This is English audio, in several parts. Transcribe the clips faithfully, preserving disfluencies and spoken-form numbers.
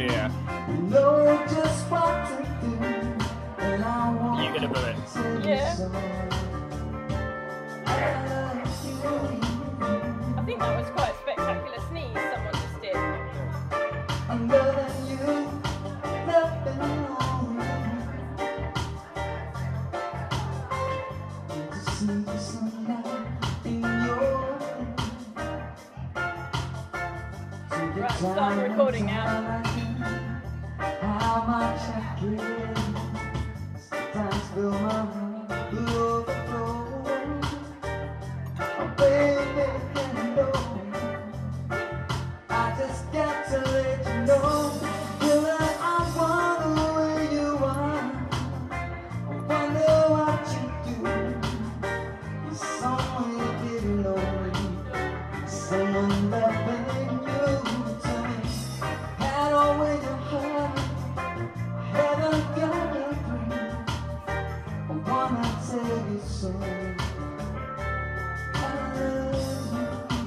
dear. Know just what to do, and I want You gonna do it? Yeah. I think that was quite a spectacular sneeze someone just did. I'm loving you, loving you. To see the sunlight in your Right, start the recording now. How much I care. Sometimes feel my heart overflow. Oh, baby, you know, I just got to let you know, girl, that I wonder where you are. I wonder what you do. You're someone you didn't know, someone loving you to me. Had over your heart, haven't got a dream. I wanna tell you so. I love you.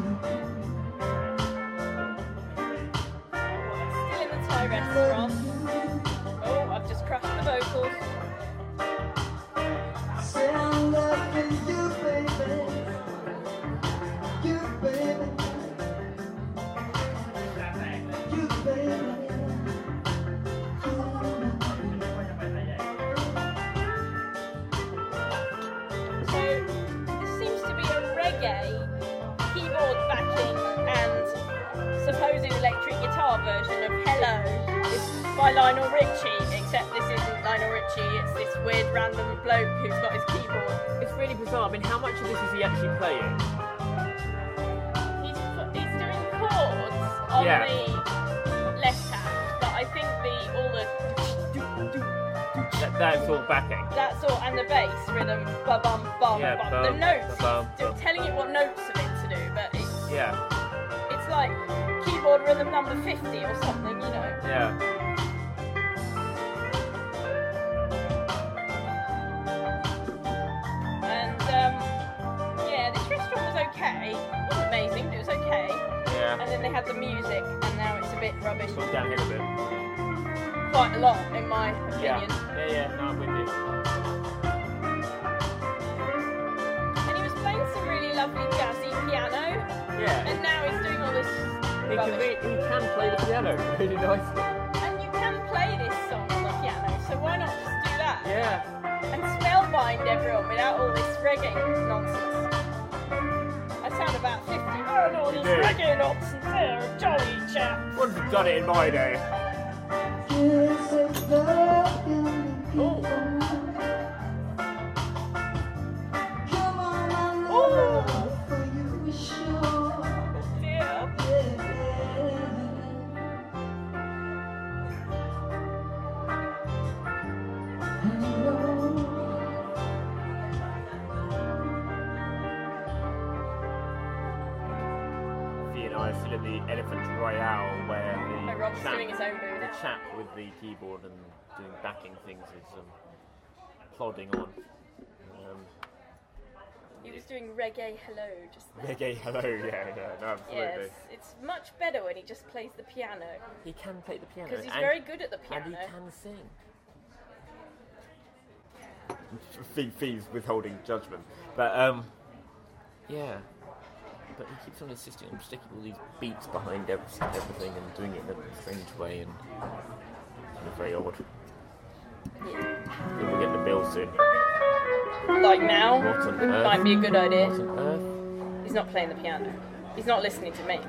Still in the Thai restaurant. Oh, I've just crushed the vocals. Say I'm loving you, baby. You, baby. You, baby. So this seems to be a reggae keyboard backing and supposed electric guitar version of Hello. It's by Lionel Richie, except this isn't Lionel Richie, it's this weird random bloke who's got his keyboard. It's really bizarre. I mean, how much of this is he actually playing? He's, he's doing chords on Yeah. the left hand, but I think the all the That, that's all backing. that's all, and the bass rhythm, ba bum bum Yeah, bum. bum, The notes, ba-bum, he's bum. telling it what notes of it to do, but it's Yeah, it's like keyboard rhythm number fifty or something, you know. yeah. And um, yeah, this restaurant was okay. It wasn't amazing, but it was okay. Yeah. And then they had the music, and now it's a bit rubbish. Gone downhill a bit. Quite a lot, in my Yeah. opinion. Yeah, yeah. No, I'm with you. And he was playing some really lovely jazzy piano, Yeah. and now he's doing all this He can, rubbish. re- he can play the piano really nicely. And you can play this song on the piano, so why not just do that? Yeah. And spellbind everyone without all this reggae nonsense. I sound about fifty. Oh, and all You this do. reggae nonsense there, jolly chap. Wouldn't have done it in my day. Yes, it's loving you. Oh. Come on, I Oh. love for you, sure. Dear. Fee and I are still in the Elephant Royale where Oh, the Rob's chap, doing his own the booth. chap with the keyboard and doing backing things is um, plodding on. Um, He was doing reggae hello just then. reggae, hello, yeah, no, no, absolutely. Yes, it's much better when he just plays the piano. He can play the piano. Because he's and- very good at the And piano. he can sing. Fee, Fee's withholding judgment. But, um, yeah. But he keeps on insisting on sticking all these beats behind every, everything and doing it in a strange way and kind of very odd. Yeah. Think we'll get the bill soon. Like now, What on it earth? might be a good idea. What on earth? He's not playing the piano. He's not listening to me.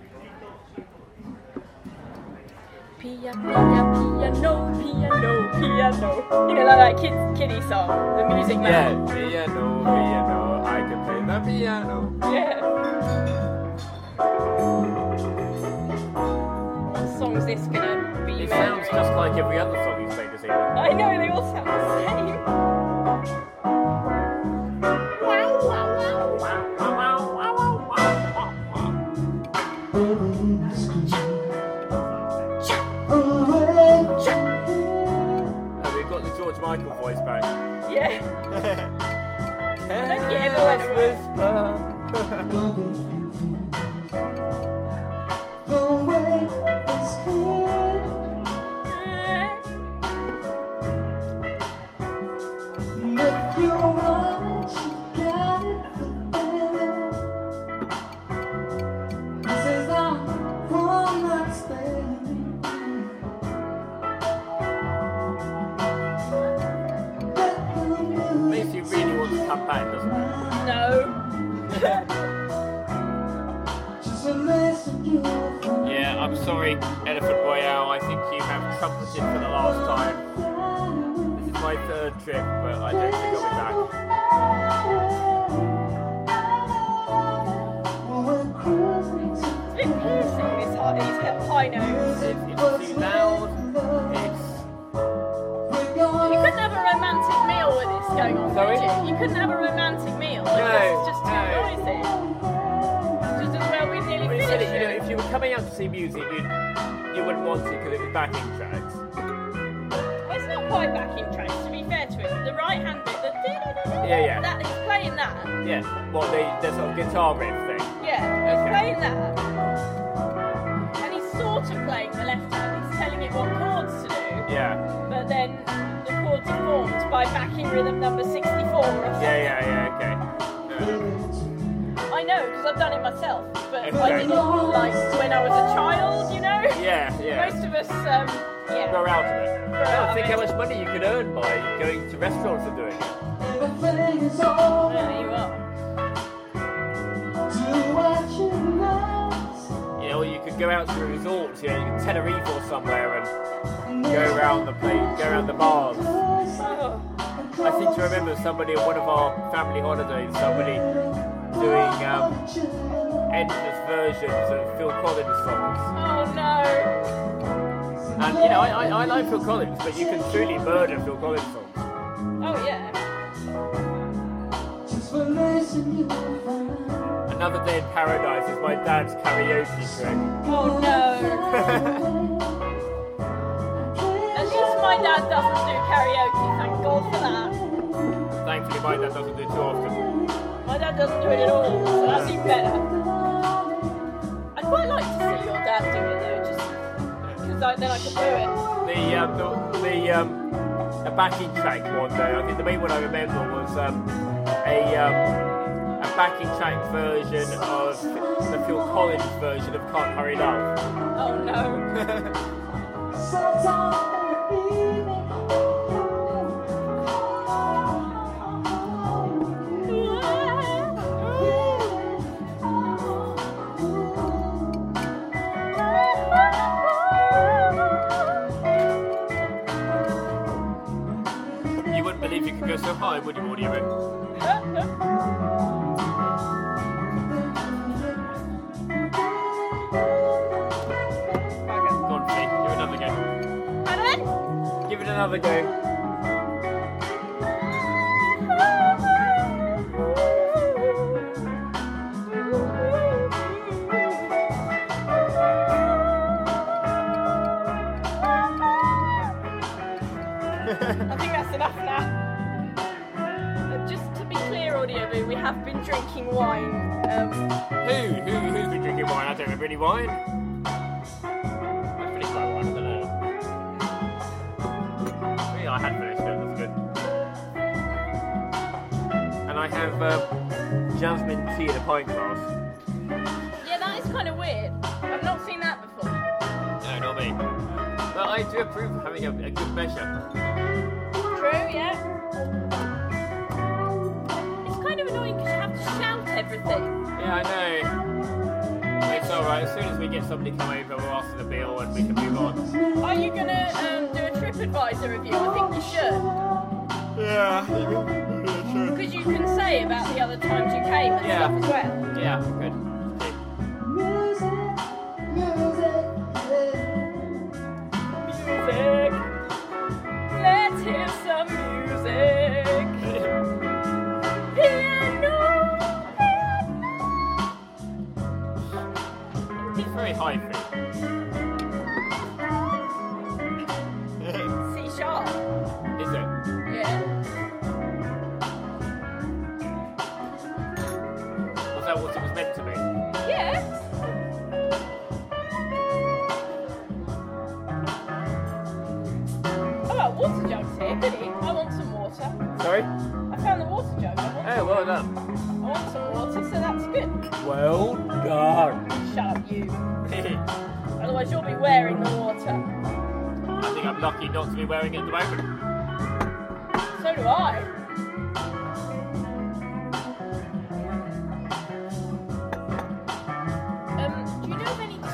Pia, pia, piano, piano, piano. You know, like that kid, kiddie song, the Music Yeah, Man. piano, piano, I can play the piano. Yeah. What song's this gonna be? It sounds murdering? just like every other song he's played this evening. I know, they all sound the same. Oh, we've got the George Michael voice back. Yeah. Careless everyone- whisper. The way is good. Yeah, I'm sorry, Elephant Royale. I think you have trumpeted for the last time. This is my third trip, but I don't think I'll be back. It's a bit piercing, this high, these high notes. It's, it's too loud. It's You couldn't have a romantic meal with this going on, Sorry? could you? You couldn't have a romantic meal. No, It's just too no. noisy. Just as well we nearly Well, you said it, finished you know, it. if you were coming out to see music, you'd, you wouldn't want it because it was backing tracks. Well, it's not quite backing tracks, to be fair to it. The right hand bit, the Yeah, yeah. that he's playing that. Yeah, well, the, the sort of guitar riff thing. Yeah, he's Okay. playing that. And he's sort of playing the left hand. He's telling it what chords to do. Yeah, But then the chords are formed by backing rhythm number sixty-four or something. yeah, yeah, yeah, okay. Yeah. I know, because I've done it myself. But I Okay. did it like when I was a child, you know? Yeah, yeah. Most of us, um, yeah. Grow out of it. Grow I out don't of think it. how much money you could earn by going to restaurants and doing it. There you are. You know, you could go out to a resort, you know, you could Tenerife or somewhere and go around the place, go around the bars. Oh. I seem to remember somebody on one of our family holidays, somebody doing um, endless versions of Phil Collins songs. Oh no. And you know, I, I, I like Phil Collins, but you can truly murder Phil Collins songs. Oh yeah. Another Day in Paradise is my dad's karaoke track. Oh no. At least my dad doesn't do karaoke, thank God for that. Thankfully, my dad doesn't do it too often. My dad doesn't do it at all, so that's even better. I'd quite like to see your dad do it though, just because I, then I could do it. The um, the, the um, a backing track one day. I think the main one I remember was um, a um, a backing track version of the Phil Collins version of Can't Hurry Love. Oh no. You wouldn't believe you could go so high, would you, Audio? Go on, Fee, give it another go. Pardon? Give it another go. I think that's enough now. Uh, just to be clear, Audio Boo, we have been drinking wine. Um, Who? Who? Who's been drinking wine? I don't remember any wine. I finished my wine, I don't know. Yeah, I had finished it, that's good. And I have uh, jasmine tea in a pint glass. yeah, that is kind of weird. I've not seen that before. No, not me. But I do approve of having a, a good measure. True, yeah. It's kind of annoying because you have to shout everything. Yeah, I know. It's alright, as soon as we get somebody come over, we'll ask for the bill and we can move on. Are you going to um, do a TripAdvisor review? I think you should. Yeah, sure. Because you can say about the other times you came and Yeah. stuff as well. Yeah, good. Music. Let's hear some music. Piano. It's very high for C sharp. Is it? Yeah. Was that what it was meant to be? Yeah. Oh, water jug's here, goody. I want some water. Sorry? I found the water jug. I want, Oh, well done. I want some water, so that's good. Well done. Shut up, you. I Otherwise, you'll be wearing the water. think I'm lucky not to be wearing it at the moment. So do I. Um, do you know of any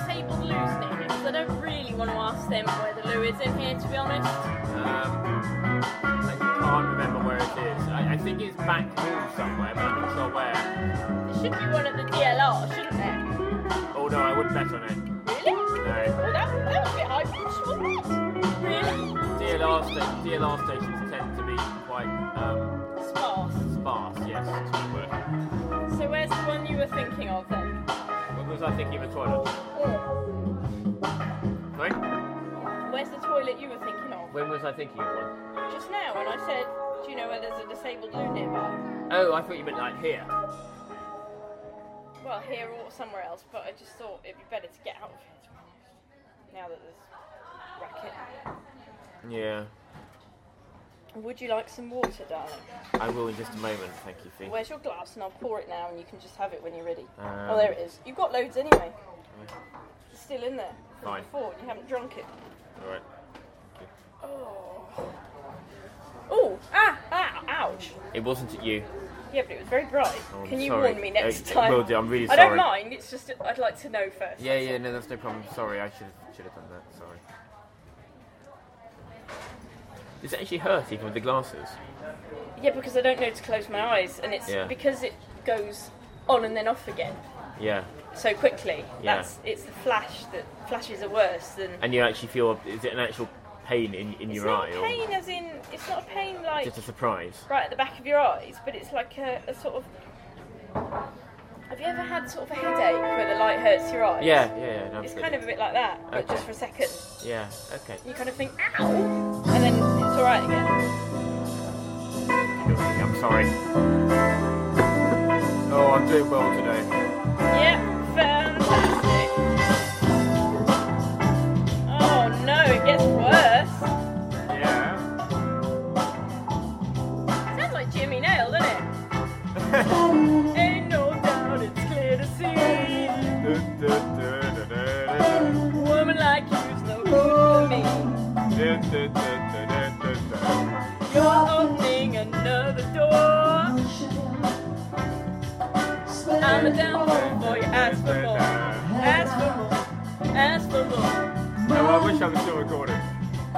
want to ask them where the loo is in here, to be honest. Um, I can't remember where it is. I, I think it's back wall somewhere, but I'm not sure where. There should be one at the D L R, shouldn't there? Oh no, I wouldn't bet on it. Really? No. Well, that, that was a bit high pitched, wasn't it? Really? D L R, sta- D L R stations tend to be quite um, Sparse. sparse, yes, that's a good word. So where's the one you were thinking of then? When was I thinking of a toilet? Sorry? Where's the toilet you were thinking of? When was I thinking of one? Just now, when I said, do you know where there's a disabled loo nearby? Oh, I thought you meant like here. Well, here or somewhere else, but I just thought it'd be better to get out of here, to be honest. Now that there's racket. Yeah. Would you like some water, darling? I will in just a moment, thank you, Fee. Where's your glass? And I'll pour it now and you can just have it when you're ready. Um, oh, there it is. You've got loads anyway. It's still in there from Fine. before. You haven't drunk it. Alright. Oh. Oh, ah, ah, ouch. It wasn't at you. Yeah, but it was very bright. Oh, Can you sorry. warn me next Uh, time? will do, I'm really I sorry. don't mind, it's just I'd like to know first. Yeah, yeah, no, that's no problem. Sorry, I should have should have done that. Sorry. Does it actually hurt even with the glasses? Yeah, because I don't know to close my eyes, and it's Yeah. because it goes on and then off again Yeah. so quickly. Yeah. That's it's the flash that flashes are worse than. And you actually feel, is it an actual pain in, in It's your not eye? pain, as in it's not a pain Or like just a surprise? right at the back of your eyes, but it's like a, a sort of. Have you ever had sort of a headache where the light hurts your eyes? Yeah, yeah, yeah. No, It's absolutely. kind of a bit like that, but Okay. just for a second. Yeah, okay. You kind of think, ow! And then it's alright again. I'm sorry. Oh, I'm doing well today. Yeah, fantastic. Oh no, it gets worse. Yeah. Sounds like Jimmy Nail, doesn't it? Ain't no doubt it's clear to see. Woman like you's no good for me. You're opening another door. I'm a down for you. Ask for more. Ask for more. Ask for more. No, I wish I was still recording.